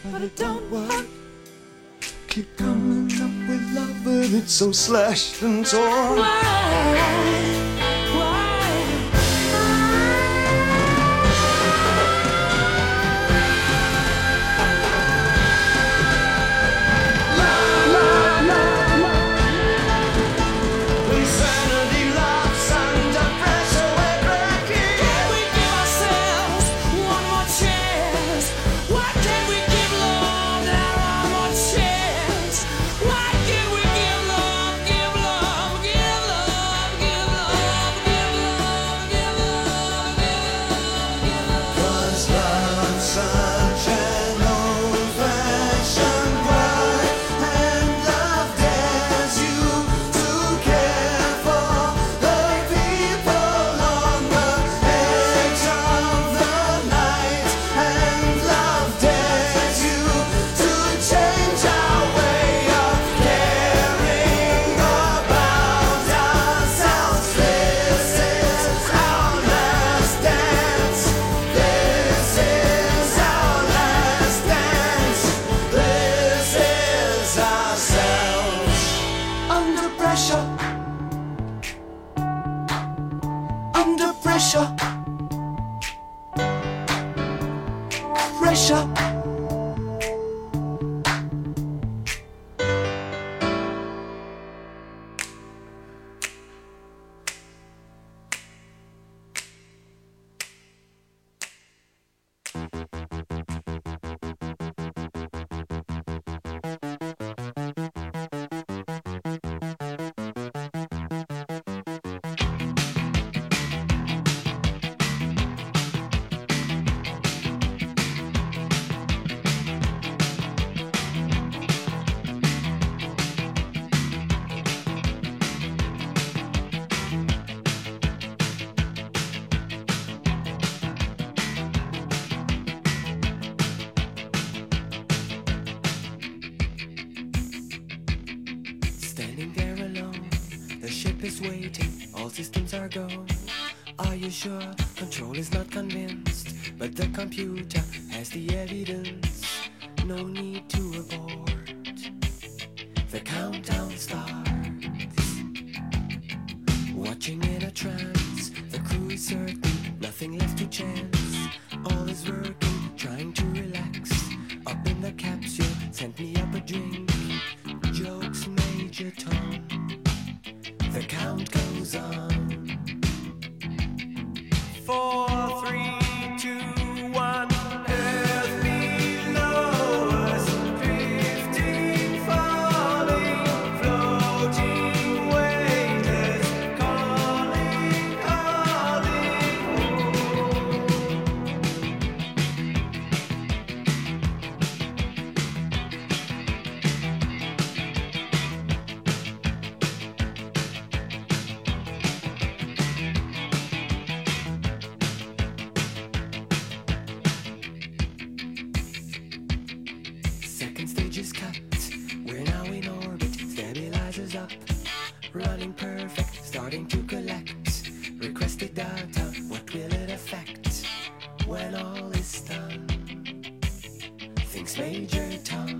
but it don't work. Keep coming up with love, but it's so slashed and torn. Why? is waiting, all systems are go. Are you sure? Control is not convinced, but the computer has the evidence. No need to abort. The countdown starts. Watching in a trance, the crew is certain, nothing left to chance. All is working, trying to relax. Up in the capsule, sent me up a drink. Jokes, Major Tom. The count goes on. 4, 3, 2, 1. Earth below us, drifting, falling, floating, weightless, calling, calling home. Second stage is cut, we're now in orbit, stabilizers up, running perfect, starting to collect, requested data, what will it affect, when all is done, thinks Major Tom,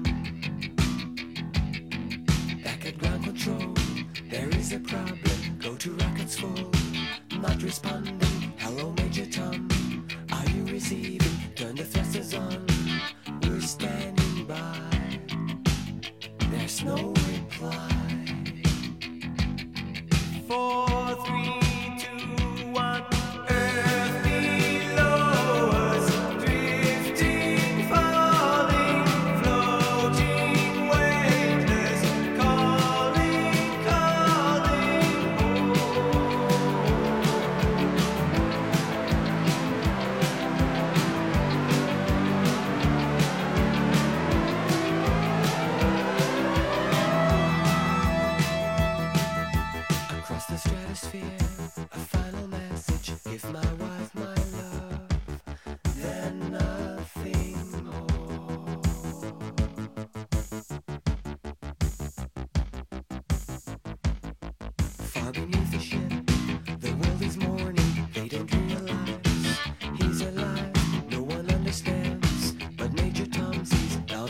back at ground control, there is a problem, go to rockets full, not responding, hello Major Tom, are you receiving, turn the thrusters on, we're standing by. There's no reply. 4, 3, 2, 1. Earth below us, drifting, falling, floating, weightless, calling, calling home. Across the stratosphere, a final message. Give my wife my love, then nothing more. Far beneath the ship, the world is mourning. They don't realize he's alive. No one understands, but Major Tom sees.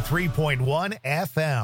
103.1 FM.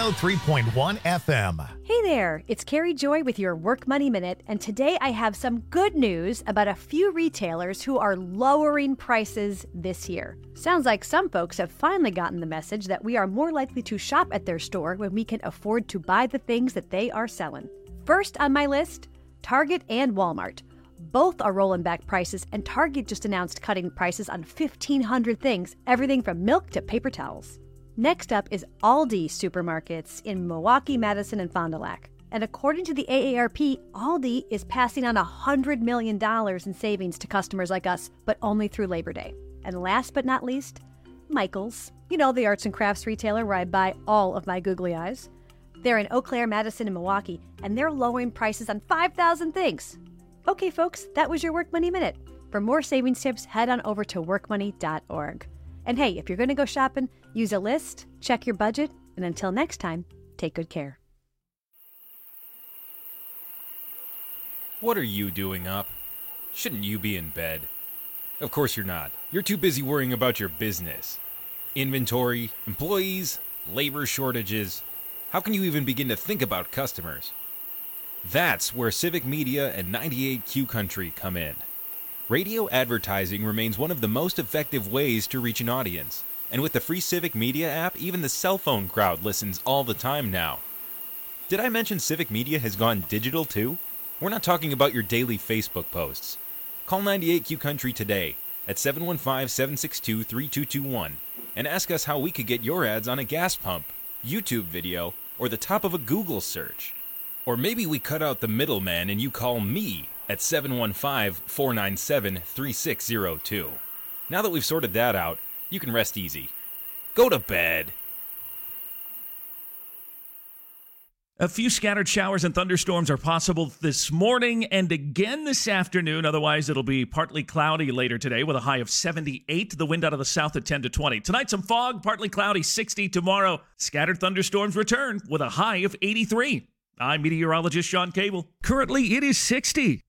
103.1 FM. Hey there, it's Carrie Joy with your Work Money Minute, and today I have some good news about a few retailers who are lowering prices this year. Sounds like some folks have finally gotten the message that we are more likely to shop at their store when we can afford to buy the things that they are selling. First on my list, Target and Walmart. Both are rolling back prices, and Target just announced cutting prices on 1,500 things, everything from milk to paper towels. Next up is Aldi supermarkets in Milwaukee, Madison, and Fond du Lac. And according to the AARP, Aldi is passing on $100 million in savings to customers like us, but only through Labor Day. And last but not least, Michael's. You know, the arts and crafts retailer where I buy all of my googly eyes. They're in Eau Claire, Madison, and Milwaukee, and they're lowering prices on 5,000 things. Okay, folks, that was your Work Money Minute. For more savings tips, head on over to workmoney.org. And hey, if you're going to go shopping, use a list, check your budget, and until next time, take good care. What are you doing up? Shouldn't you be in bed? Of course you're not. You're too busy worrying about your business. Inventory, employees, labor shortages. How can you even begin to think about customers? That's where Civic Media and 98Q Country come in. Radio advertising remains one of the most effective ways to reach an audience. And with the free Civic Media app, even the cell phone crowd listens all the time now. Did I mention Civic Media has gone digital too? We're not talking about your daily Facebook posts. Call 98Q Country today at 715-762-3221 and ask us how we could get your ads on a gas pump, YouTube video, or the top of a Google search. Or maybe we cut out the middleman and you call me at 715-497-3602. Now that we've sorted that out, you can rest easy. Go to bed. A few scattered showers and thunderstorms are possible this morning and again this afternoon. Otherwise, it'll be partly cloudy later today with a high of 78. The wind out of the south at 10 to 20. Tonight, some fog, partly cloudy, 60. Tomorrow, scattered thunderstorms return with a high of 83. I'm meteorologist Sean Cable. Currently, it is 60.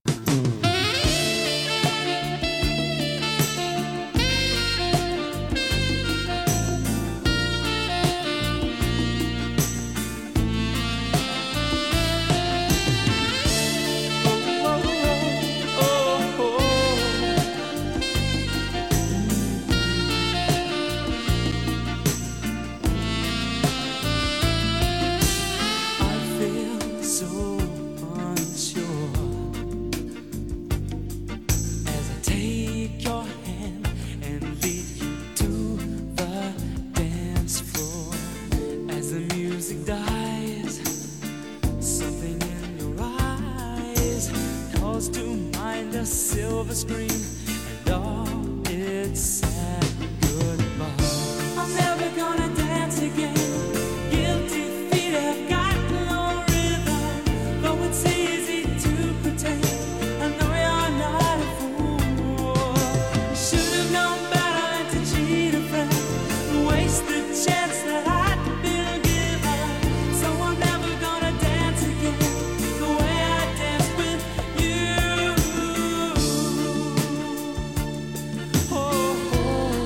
Silver screen and all its sad goodbye. I'm never gonna dance again. Guilty feet have got no rhythm. Though it's easy to pretend, I know you're not a fool. You should have known better than to cheat a friend, waste the chance that I'd been given. So I'm never gonna dance again the way I danced with you. Oh, oh.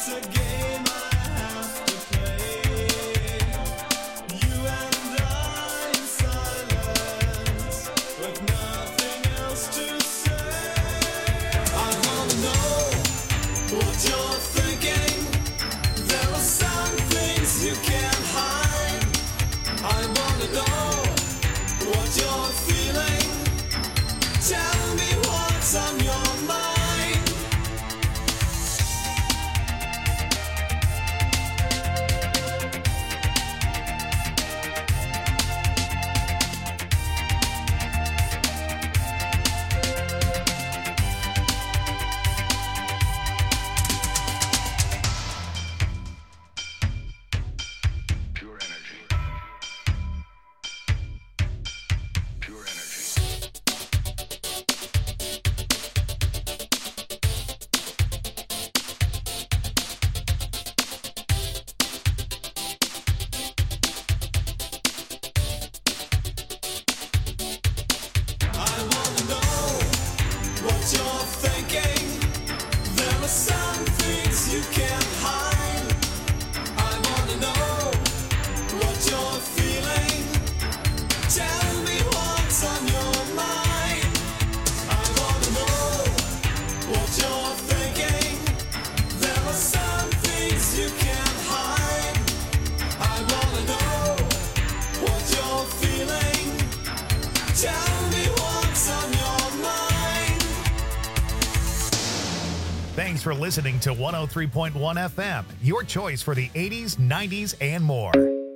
Thanks for listening to 103.1 FM, your choice for the 80s, 90s, and more.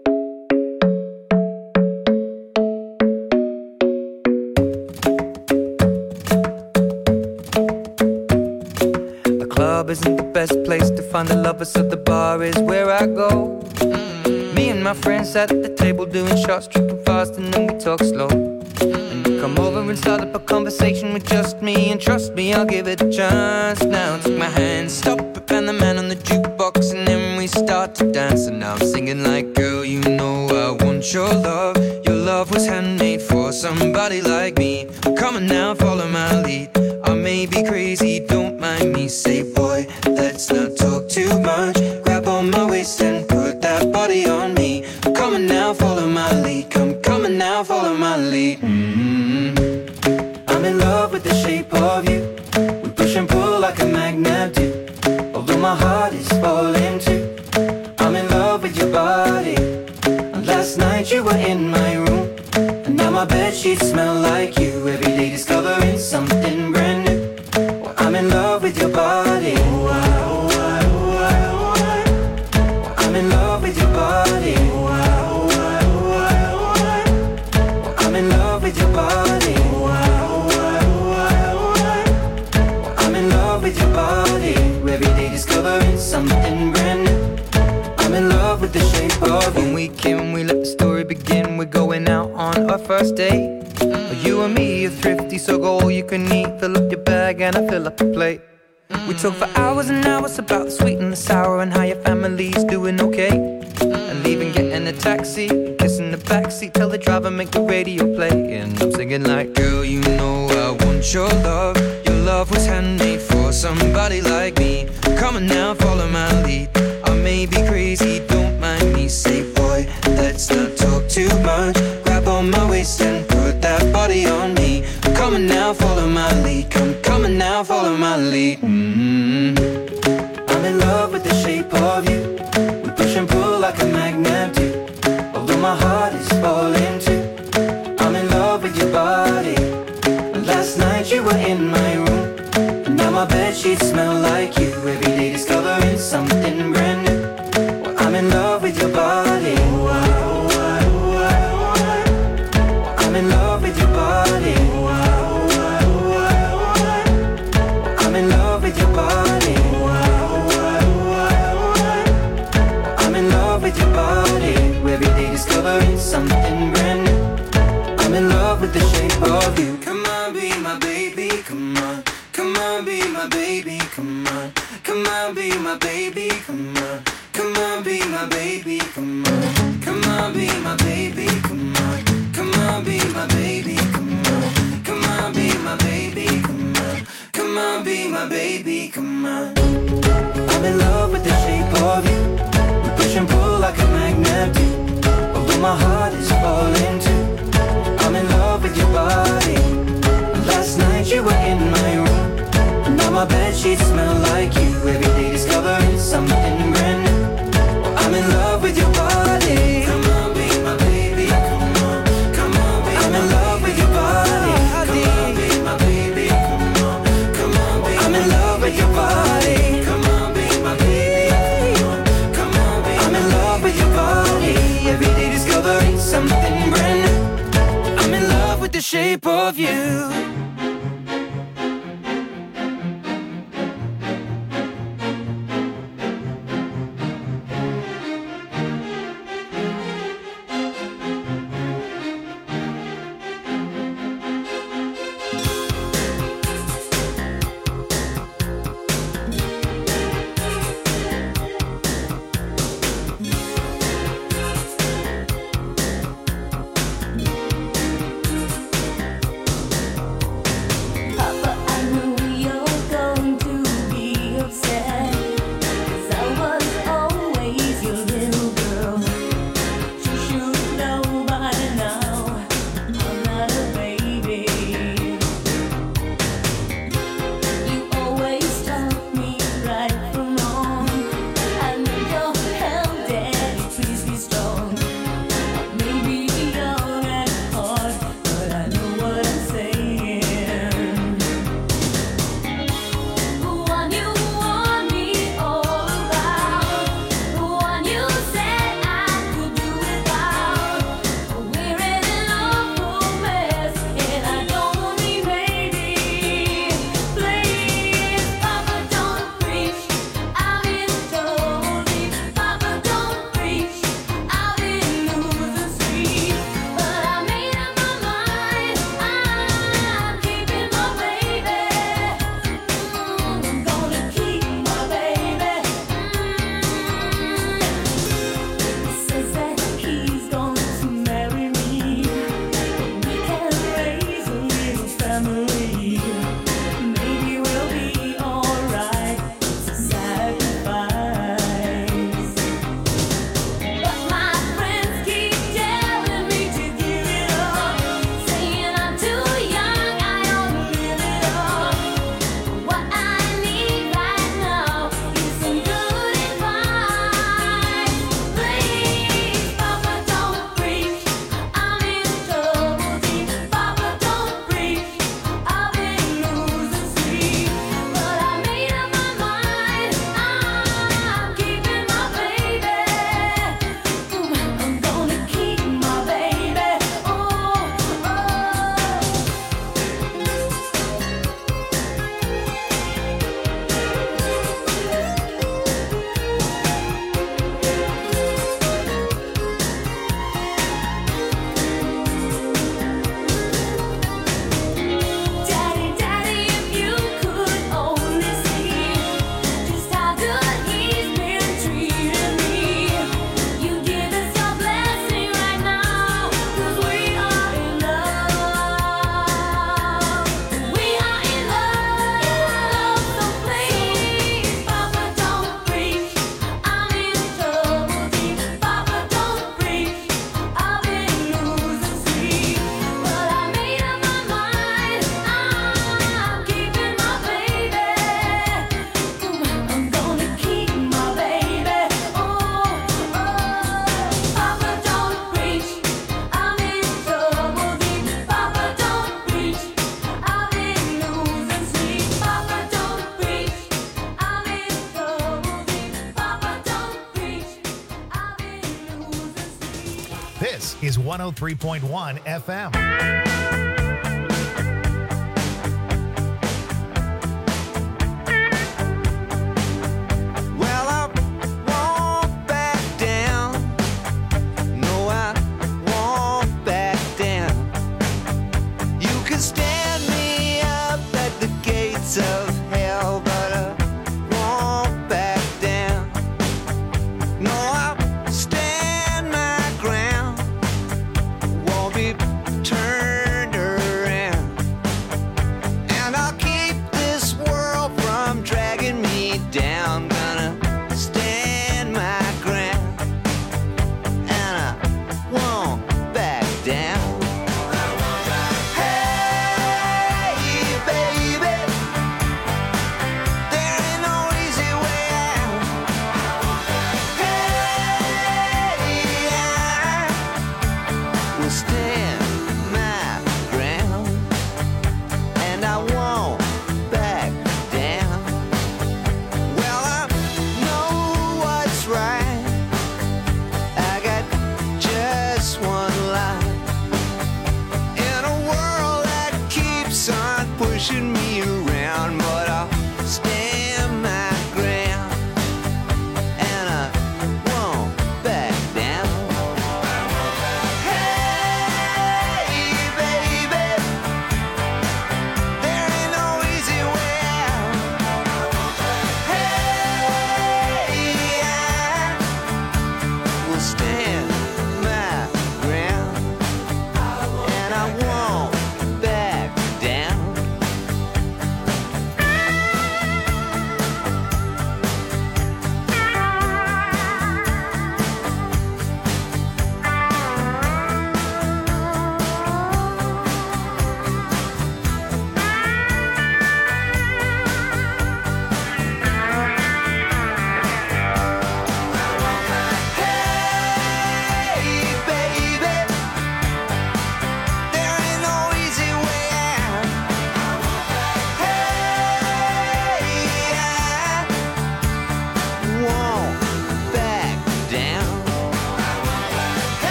The club isn't the best place to find the lovers, so the bar is where I go. Me and my friends sat at the table doing shots, tripping fast, and then we talk slow. Come over and start up a conversation with just me, and trust me, I'll give it a chance. Now take my hand, stop it, and the man on the jukebox, and then we start to dance. And now I'm singing like, girl, you know I want your love. Your love was handmade for somebody like me. Come on now, follow my lead. I may be crazy, don't mind me. Say, boy, let's not talk too much. Grab on my waist and put that body on me. Come on now, follow my lead. Come on now, follow my lead. I'm in love with the shape of you. We push and pull like a magnet do. Although my heart is falling too. I'm in love with your body. And last night you were in my room, and now my bedsheets smell like you. Every day discovering something brand new. Well, I'm in love with your body. I'm in love with your body. I'm in love with your body. I'm in love with your body. Every day discovering something brand new. I'm in love with the shape of you. When we came, we let the story begin. We're going out on our first date. You and me are thrifty, so go all you can eat. Fill up your bag and I fill up the plate. We talk for hours and hours about the sweet and the sour, and how your family's doing okay. And leaving, getting a taxi, kissing the backseat, tell the driver make the radio play. And I'm singing like, girl, you know I want your love. Your love was handmade for somebody like me. Come on now, follow my lead. I may be crazy, don't mind me. Say, boy, let's not talk too much. Grab on my waist and put that body on me. Come on now, follow my lead. Come on now, follow my lead. I'm in love with the shape of you. We push and pull like a magnet do. Although my heart is falling too. I'm in love with your body. Last night you were in my room, and now my bedsheets smell like you. Every day discovering something brand new. Well, I'm in love with your body. I'm in love with your body. I'm in love with your body. I'm in love with your body. Every day discovering something brand new. I'm in love with the shape of you. Come on, be my baby, come on. Come on, be my baby, come on. Come on, be my baby, come on. Come on, be my baby, come on. Come on, be my baby, come on. Come on, be my baby, come on. Come on, be my baby, come on. Come Come on, be my baby, come on. I'm in love with the shape of you. We push and pull like a magnet do. Although my heart is falling too. I'm in love with your body. Last night you were in my room. Now my bedsheets smell like you. Every day discovering something brand new. I'm in love with your body. Come on, be my baby. Come on, come on, be I'm in love with your body. Come on, be my baby. Come on, come on, be I'm in love with your body. Come on, be my baby. Come on, be I'm in love with your body. Every day discovering something brand new. I'm in love with the shape of you. This is 103.1 FM. Well, I won't back down. No, I won't back down. You can stand me up at the gates of hell, but I won't back down. No, I'll stand my ground. Won't be turned around.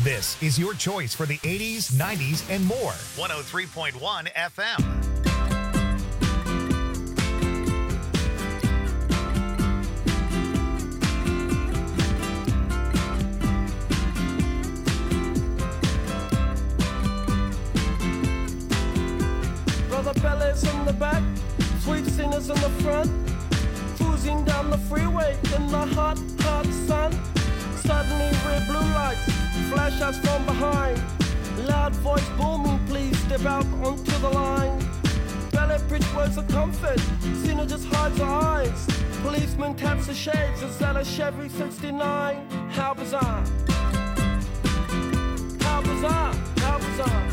This is your choice for the 80s, 90s, and more. 103.1 FM. Brother Bellas in the back, sweet singers in the front, cruising down the freeway in the hot, hot sun. Suddenly red blue lights flash us from behind. Loud voice booming, please step out onto the line. Ballet bridge words of comfort, Cena just hides her eyes. Policeman taps the shades, is that a Chevy 69? How bizarre. How bizarre, how bizarre.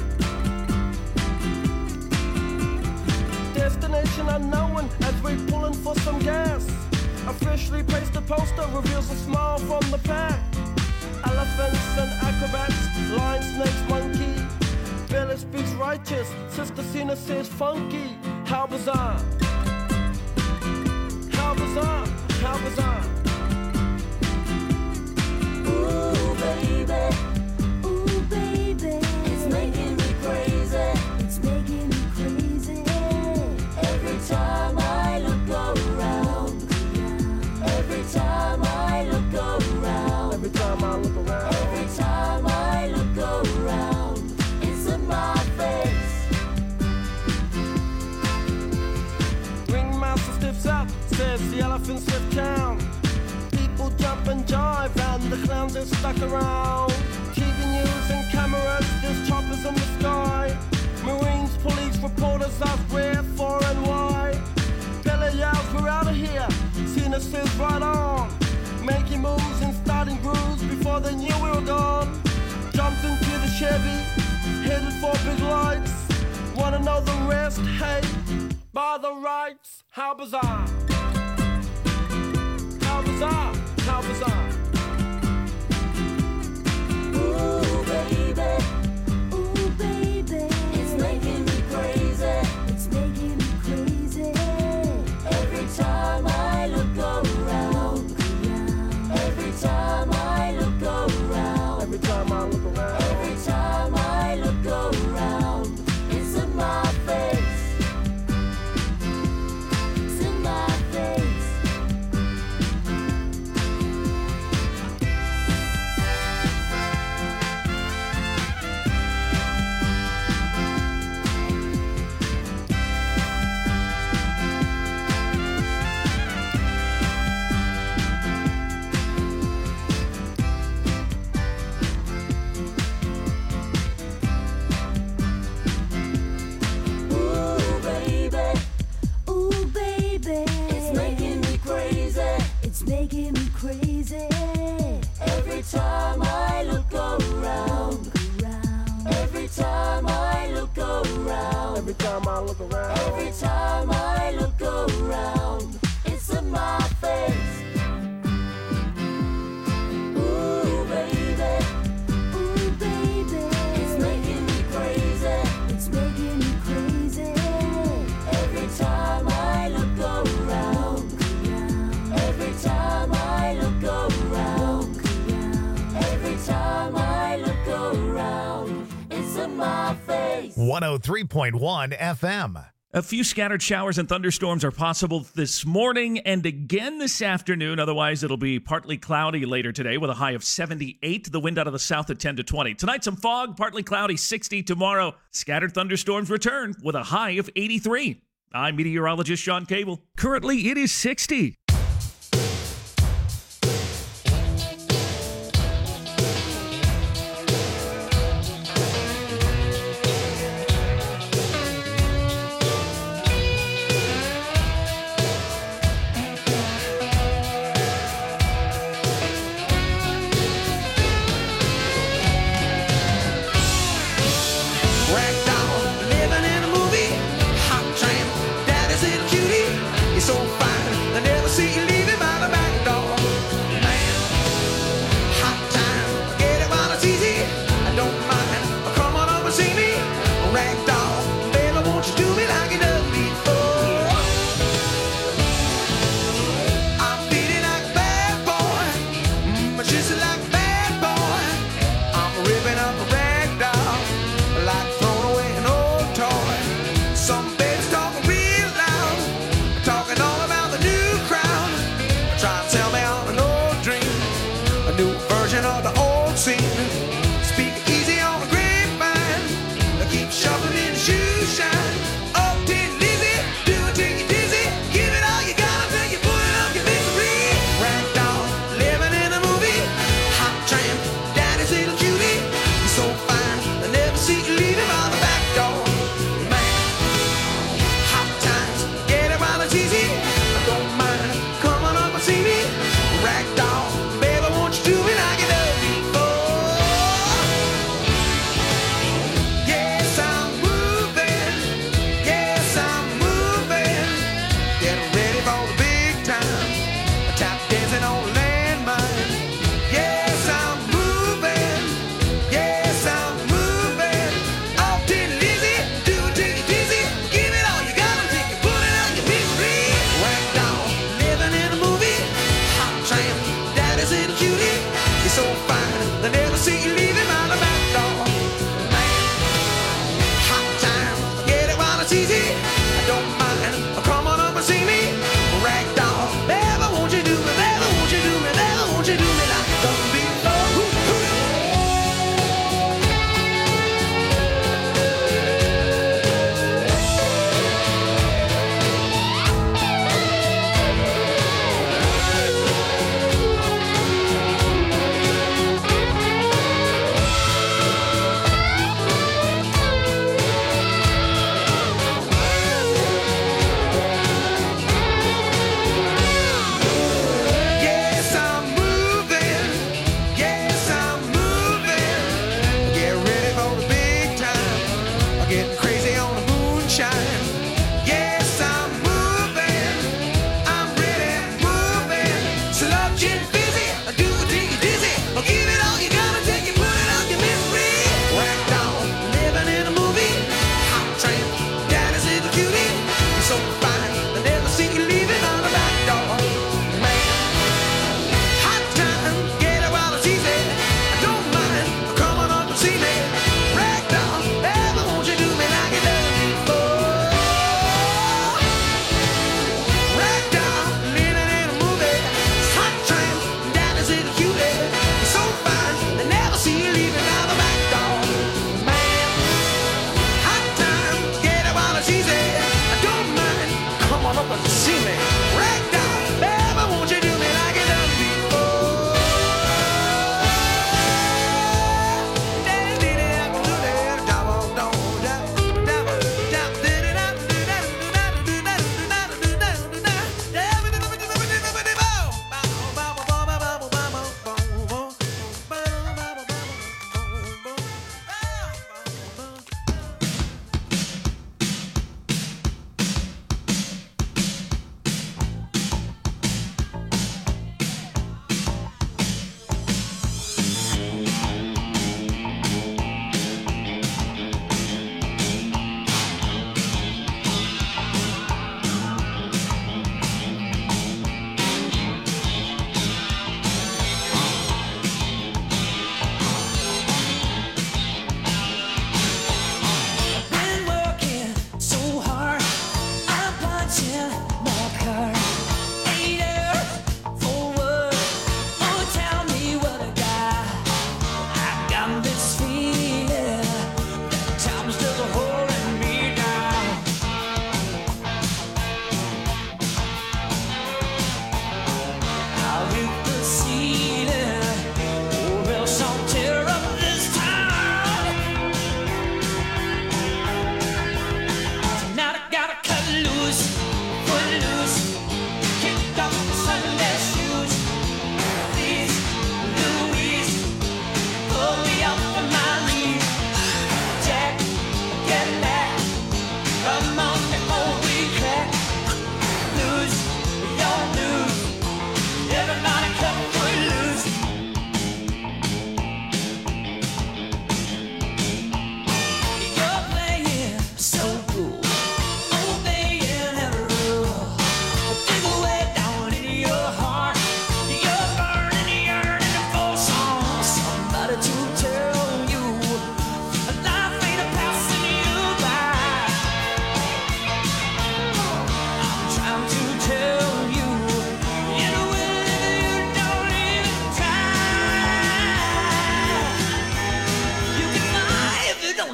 Destination unknown as we're pulling for some gas. Officially placed a poster reveals a smile from the pack. Elephants and acrobats, lion, snakes, monkey. Billy speaks righteous, Sister Cena says funky. How bizarre. How bizarre, how bizarre. Ooh baby, it's making me crazy. It's making me crazy. Every time I look around. Every time I look around. Every time I look around. Every time I look around. It's in my face. Ringmaster stiffs up, says the elephants left town. People jump and jive and the clowns are stuck around. TV news and cameras, there's choppers in the sky. Marines, police, reporters ask where, for and why. Bella yells, we're out of here. Cena says right on. Making moves and starting grooves before they knew we were gone. Jumped into the Chevy, headed for big lights. Wanna know the rest? Hey, by the rights. How bizarre. How bizarre, how bizarre. Ooh baby, it's making me crazy. It's making me crazy. Every time I look around. Every time I look around. Every time I look around. Every time I look around. It's in my face. It's in my face. Ooh baby, it's making me crazy. It's making me crazy. Every time I look around. Every time I look around. Every time I look around. Every time I look around. It's in my face. Ooh baby, it's making me crazy. It's making me crazy. Every time I look around. Every time I look around. Every time I look around. It's in my face. 103.1 FM. A few scattered showers and thunderstorms are possible this morning and again this afternoon. Otherwise, it'll be partly cloudy later today with a high of 78. The wind out of the south at 10 to 20. Tonight, some fog, partly cloudy, 60. Tomorrow, scattered thunderstorms return with a high of 83. I'm meteorologist Sean Cable. Currently, it is 60. Ragdoll, living in a movie. Hot tramp, daddy's little cutie. You're so fine, I never see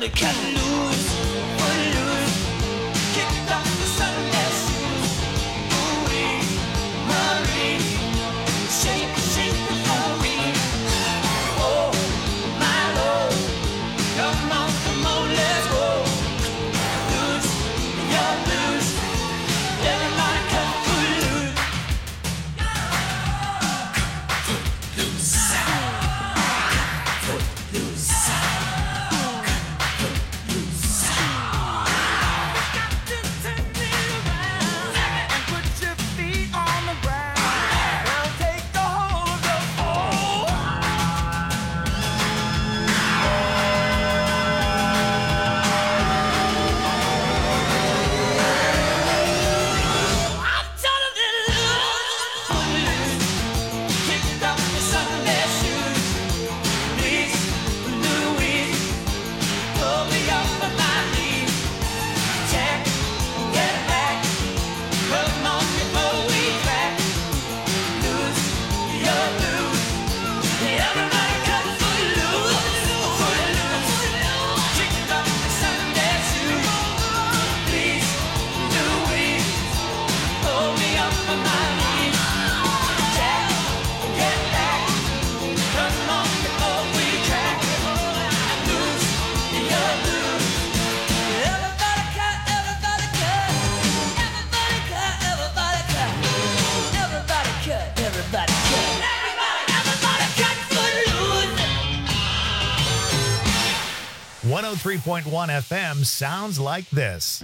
to cut loose, loose. Kicked off the Sunday shoes. Ooh-wee, Marie, shake, shake the glory. Oh, my Lord, come on, let's go. Loose, you're loose. Everybody cut loose. Everybody cut footloose. 103.1 FM sounds like this.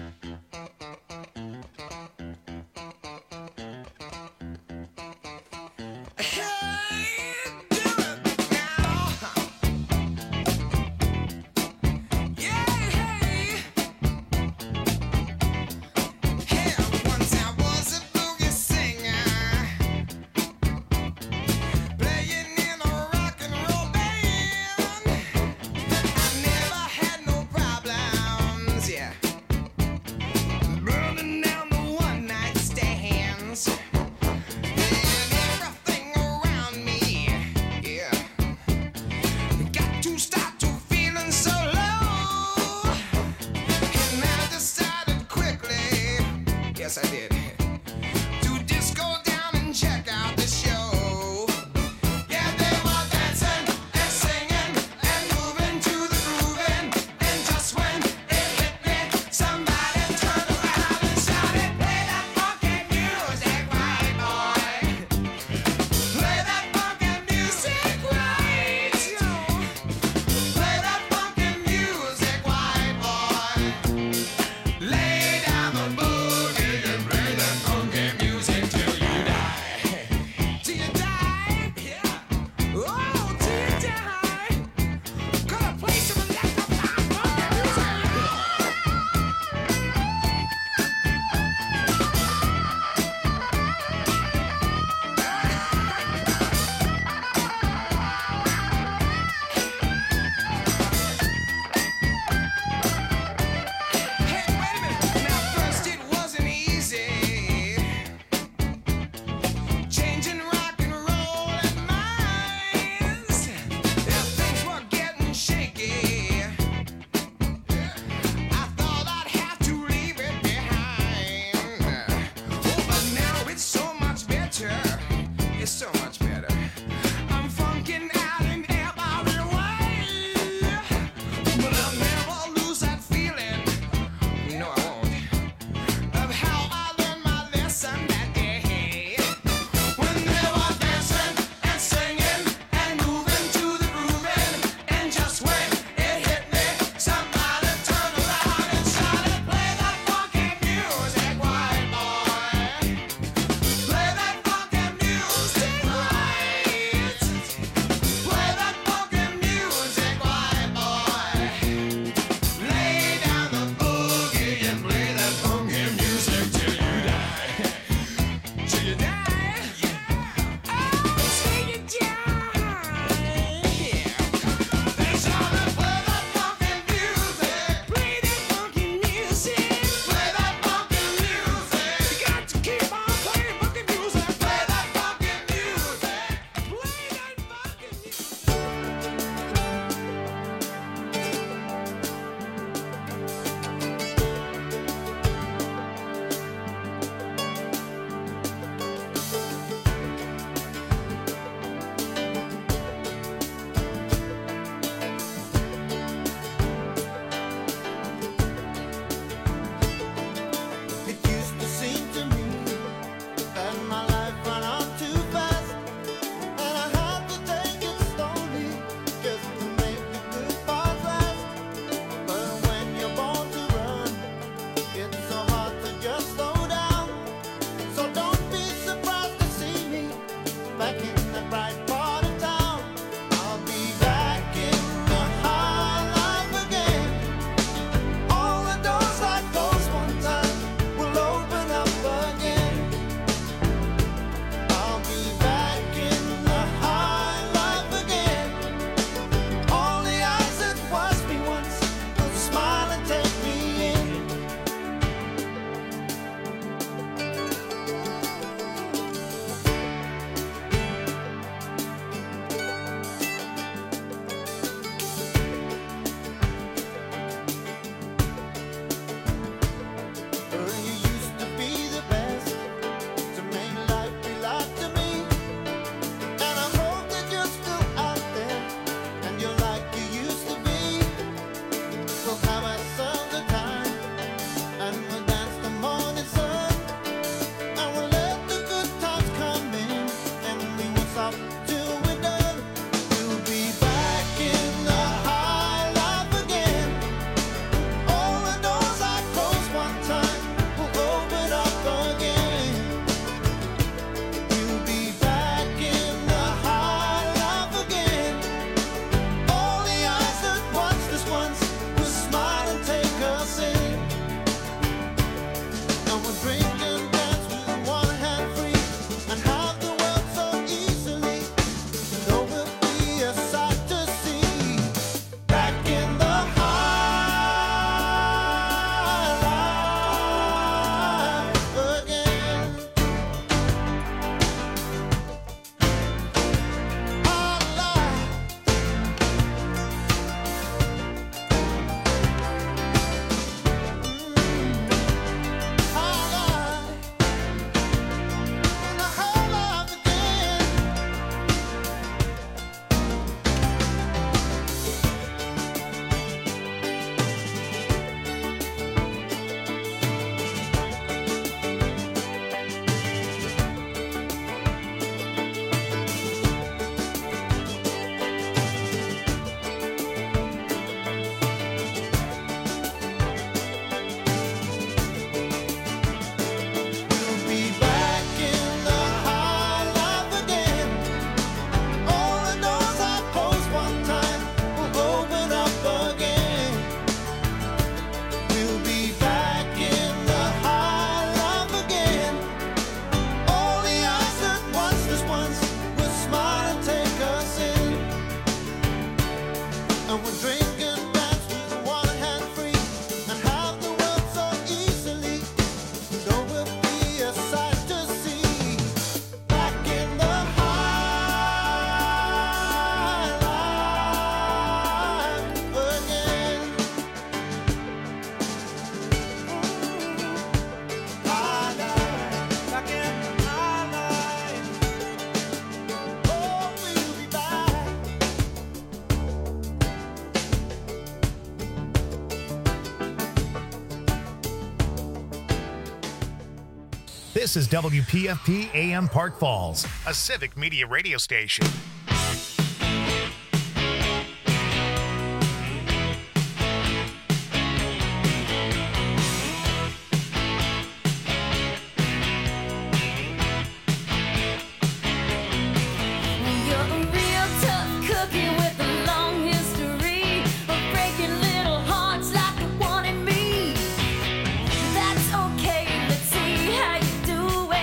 This is WPFP AM Park Falls, a civic media radio station.